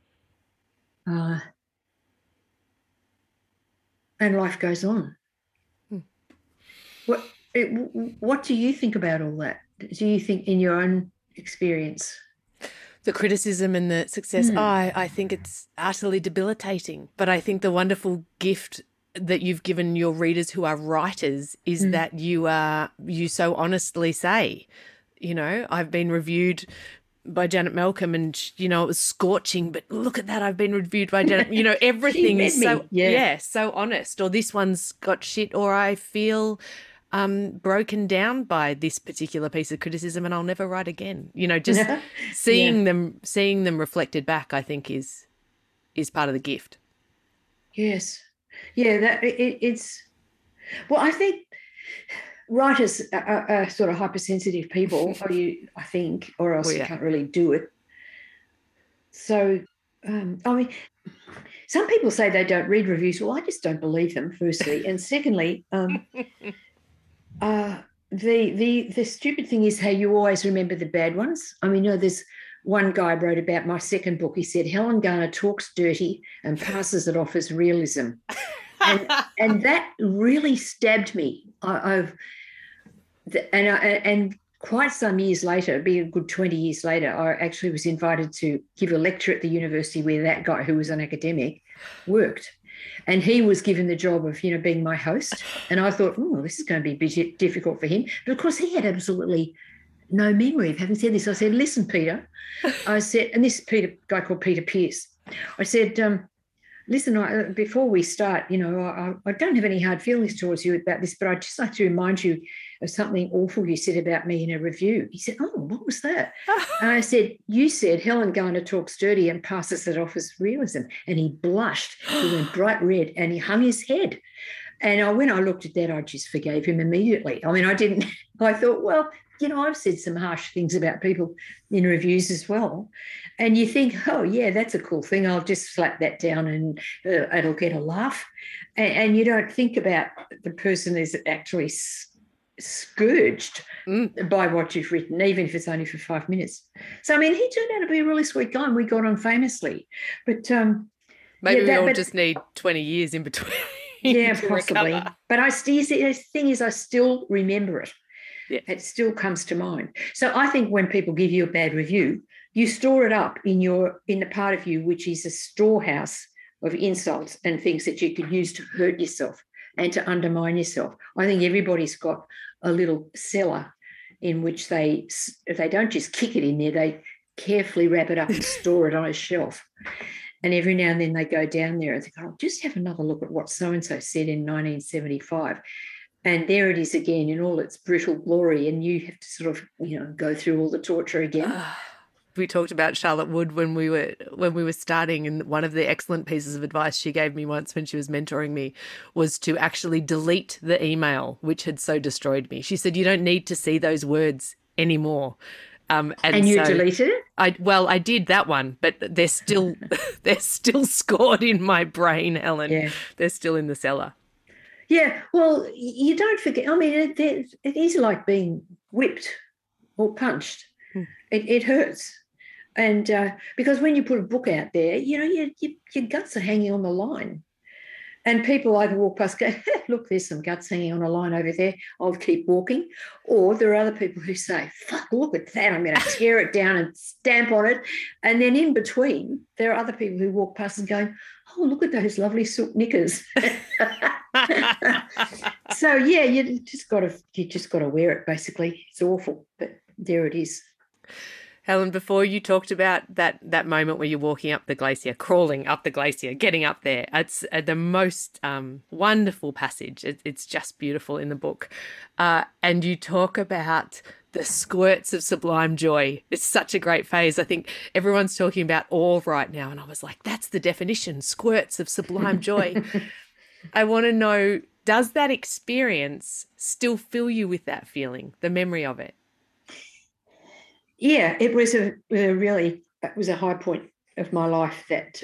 life goes on. What do you think about all that? Do you think in your own experience? The criticism and the success, I think it's utterly debilitating. But I think the wonderful gift that you've given your readers who are writers is that you so honestly say, I've been reviewed by Janet Malcolm and, it was scorching, but look at that, I've been reviewed by Janet, everything is so honest. Or this one's got shit, or I feel broken down by this particular piece of criticism and I'll never write again. Just seeing them reflected back, I think is part of the gift. Yes. Yeah, it's well, I think writers are sort of hypersensitive people, I think, or else you can't really do it. So, I mean, some people say they don't read reviews. Well, I just don't believe them, firstly. And secondly, the stupid thing is how you always remember the bad ones. I mean, there's one guy wrote about my second book. He said, Helen Garner talks dirty and passes it off as realism. And that really stabbed me. And quite some years later, it'd be a good 20 years later, I actually was invited to give a lecture at the university where that guy, who was an academic, worked. And he was given the job of, being my host. And I thought, this is going to be a bit difficult for him. But of course, he had absolutely no memory of having said this. I said, listen, Peter. I said, and this guy called Peter Pierce. I said, listen, before we start, I don't have any hard feelings towards you about this, but I'd just like to remind you of something awful you said about me in a review. He said, what was that? And I said, you said Helen Garner talks dirty and passes it off as realism. And he blushed. He went bright red and he hung his head. And when I looked at that, I just forgave him immediately. I mean, I thought, well, I've said some harsh things about people in reviews as well. And you think, oh, yeah, that's a cool thing. I'll just slap that down and it'll get a laugh. And you don't think about the person is actually scourged by what you've written, even if it's only for 5 minutes. So, I mean, he turned out to be a really sweet guy and we got on famously. But maybe we all just need 20 years in between. Yeah, possibly. Recover. But the thing is, I still remember it. Yeah. It still comes to mind. So I think when people give you a bad review, you store it up in the part of you which is a storehouse of insults and things that you could use to hurt yourself and to undermine yourself. I think everybody's got a little cellar in which they don't just kick it in there, they carefully wrap it up and store it on a shelf. And every now and then they go down there and think, oh, just have another look at what so-and-so said in 1975. And there it is again in all its brutal glory, and you have to sort of, go through all the torture again. We talked about Charlotte Wood when we were starting, and one of the excellent pieces of advice she gave me once when she was mentoring me was to actually delete the email which had so destroyed me. She said, you don't need to see those words anymore. And you deleted it? I did that one, but they're still scored in my brain, Helen. Yeah. They're still in the cellar. Yeah, well, you don't forget. I mean, it is like being whipped or punched. It hurts. And because when you put a book out there, your guts are hanging on the line. And people either walk past, go, look, there's some guts hanging on a line over there. I'll keep walking. Or there are other people who say, fuck, look at that. I'm going to tear it down and stamp on it. And then in between, there are other people who walk past and going, oh, look at those lovely silk knickers. So, yeah, you just got to wear it, basically. It's awful, but there it is. Helen, before you talked about that moment where you're walking up the glacier, crawling up the glacier, getting up there, it's the most wonderful passage. It's just beautiful in the book. And you talk about the squirts of sublime joy. It's such a great phase. I think everyone's talking about awe right now. And I was like, that's the definition, squirts of sublime joy. I want to know, does that experience still fill you with that feeling, the memory of it? Yeah, it was a high point of my life, that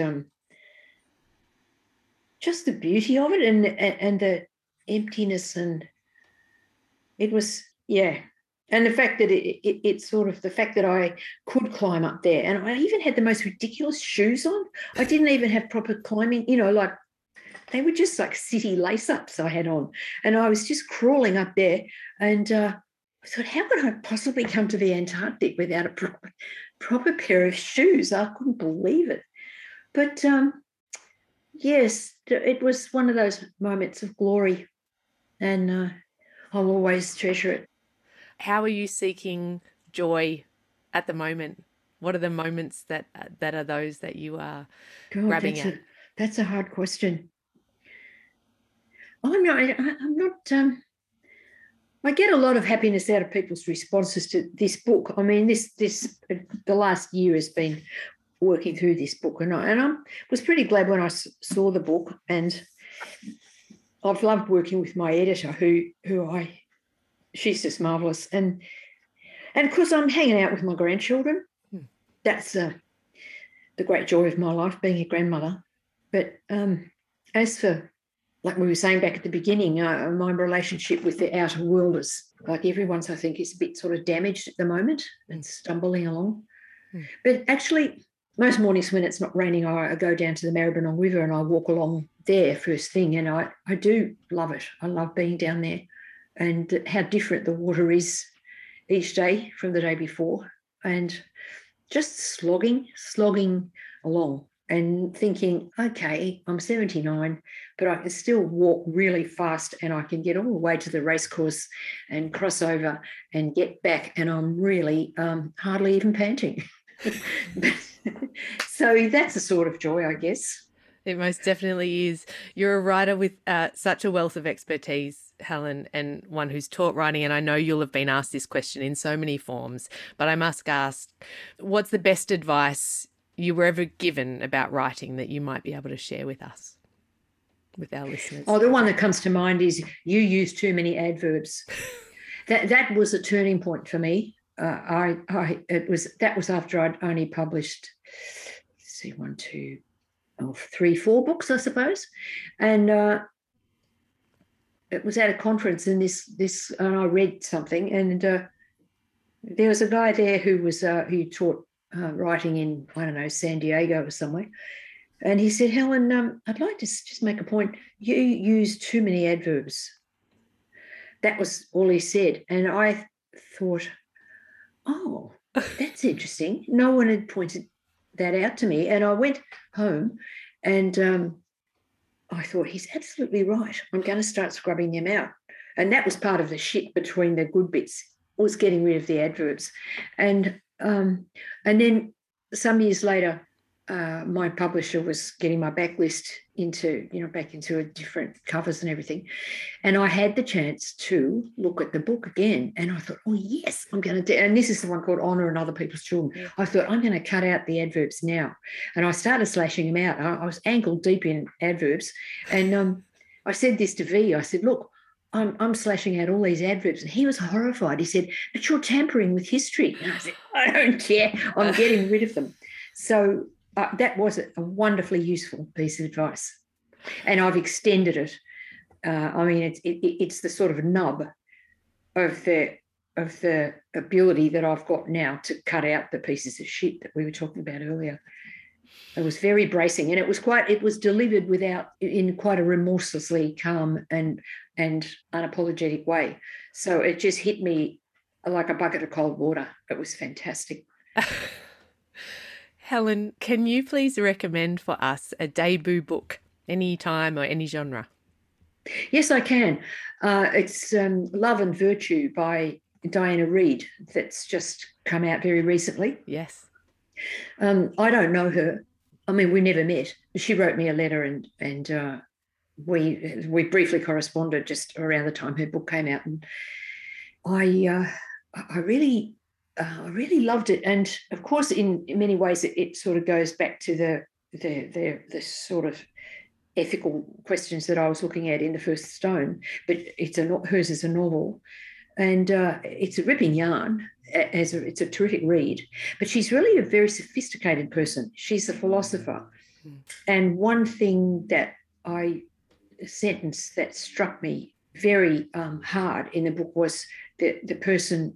just the beauty of it and the emptiness, and it was, yeah. And the fact that it's sort of the fact that I could climb up there, and I even had the most ridiculous shoes on. I didn't even have proper climbing, like they were just like city lace-ups I had on, and I was just crawling up there, and I thought, how could I possibly come to the Antarctic without a proper pair of shoes? I couldn't believe it. But, yes, it was one of those moments of glory, and I'll always treasure it. How are you seeking joy at the moment? What are the moments that are those that you are grabbing at? That's a hard question. I'm not. I get a lot of happiness out of people's responses to this book. I mean, the last year has been working through this book, and I was pretty glad when I saw the book, and I've loved working with my editor, she's just marvellous, and of course I'm hanging out with my grandchildren. That's the great joy of my life, being a grandmother. But as for, like we were saying back at the beginning, my relationship with the outer world is, like everyone's, I think, is a bit sort of damaged at the moment and stumbling along. But actually, most mornings when it's not raining, I go down to the Maribyrnong River and I walk along there first thing, and I do love it. I love being down there and how different the water is each day from the day before, and just slogging along. And thinking, okay, I'm 79, but I can still walk really fast, and I can get all the way to the racecourse and cross over and get back, and I'm really hardly even panting. So that's a sort of joy, I guess. It most definitely is. You're a writer with such a wealth of expertise, Helen, and one who's taught writing, and I know you'll have been asked this question in so many forms, but I must ask, what's the best advice you were ever given about writing that you might be able to share with us, with our listeners? Oh, the one that comes to mind is you use too many adverbs. That was a turning point for me. That was after I'd only published, 3, 4 books, I suppose, and it was at a conference, and and I read something, and there was a guy there who taught writing in, I don't know, San Diego or somewhere. And he said, Helen, I'd like to just make a point. You use too many adverbs. That was all he said. And I thought, oh, that's interesting. No one had pointed that out to me. And I went home and I thought, he's absolutely right. I'm going to start scrubbing them out. And that was part of the shit between the good bits, was getting rid of the adverbs. And then some years later, my publisher was getting my backlist into, back into a different covers and everything. And I had the chance to look at the book again. And I thought, oh, yes, I'm going to do, and this is the one called Honour in Other People's Children. I thought, I'm going to cut out the adverbs now. And I started slashing them out. I was ankle deep in adverbs. And I said this to V. I said, look, I'm slashing out all these adverbs. And he was horrified. He said, but you're tampering with history. And I said, I don't care. I'm getting rid of them. So that was a wonderfully useful piece of advice. And I've extended it. I mean, it's the sort of nub of the ability that I've got now to cut out the pieces of shit that we were talking about earlier. It was very bracing, and it was delivered in quite a remorselessly calm and unapologetic way. So it just hit me like a bucket of cold water. It was fantastic. Helen, can you please recommend for us a debut book, any time or any genre? Yes, I can. It's Love and Virtue by Diana Reid that's just come out very recently. Yes. I don't know her. I mean, we never met. She wrote me a letter and we briefly corresponded just around the time her book came out. And I really loved it. And of course, in many ways, it sort of goes back to the sort of ethical questions that I was looking at in The First Stone. But hers is a novel, and it's a ripping yarn. It's a terrific read. But she's really a very sophisticated person. She's a philosopher. And one thing a sentence that struck me very hard in the book was the person.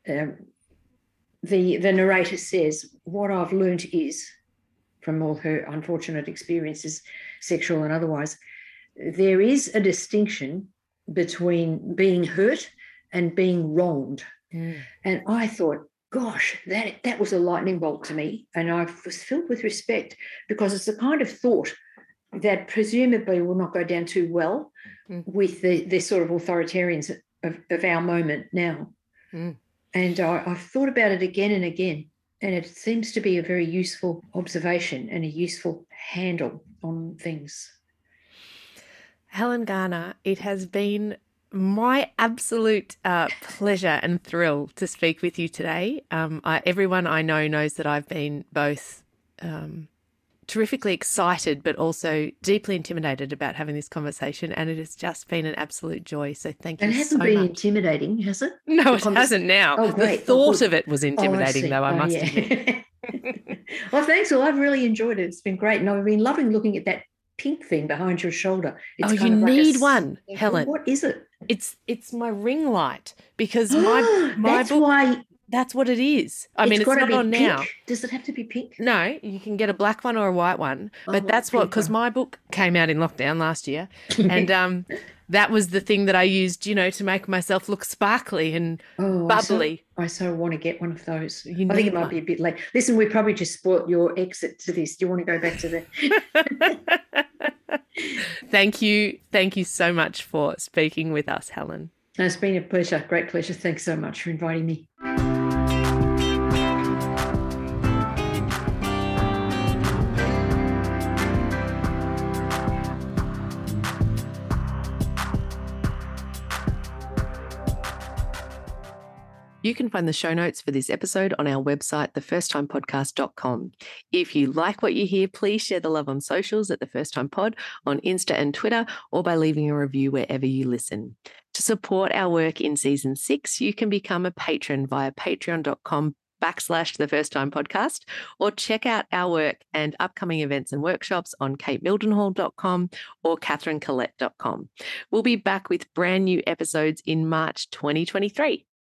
The narrator says, what I've learned is, from all her unfortunate experiences, sexual and otherwise, there is a distinction between being hurt and being wronged. And I thought, gosh, that was a lightning bolt to me. And I was filled with respect, because it's the kind of thought that presumably will not go down too well with the sort of authoritarians of our moment now. And I've thought about it again and again, and it seems to be a very useful observation and a useful handle on things. Helen Garner, it has been my absolute pleasure and thrill to speak with you today. Everyone I know knows that I've been both terrifically excited but also deeply intimidated about having this conversation, and it has just been an absolute joy. So thank you so much. And it hasn't been intimidating, has it? No, it hasn't now. Oh, great. The thought of it was intimidating, though, I must admit. Well, thanks. Well, I've really enjoyed it. It's been great. And I've been loving looking at that pink thing behind your shoulder. It's you need one, Helen. What is it? It's my ring light, because my that's book, why. That's what it is. I mean, it's not on pink. now. Does it have to be pink? No, you can get a black one or a white one. But that's what, because my book came out in lockdown last year, and that was the thing that I used, to make myself look sparkly and bubbly. I so want to get one of those. I think it might be a bit late. Listen, we probably just spoilt your exit to this. Do you want to go back to that? Thank you. Thank you so much for speaking with us, Helen. It's been a pleasure. Great pleasure. Thanks so much for inviting me. You can find the show notes for this episode on our website, thefirsttimepodcast.com. If you like what you hear, please share the love on socials at The First Time Pod on Insta and Twitter, or by leaving a review wherever you listen. To support our work in Season 6, you can become a patron via patreon.com/The First Time Podcast, or check out our work and upcoming events and workshops on katemildenhall.com or katherinecollette.com. We'll be back with brand new episodes in March 2023.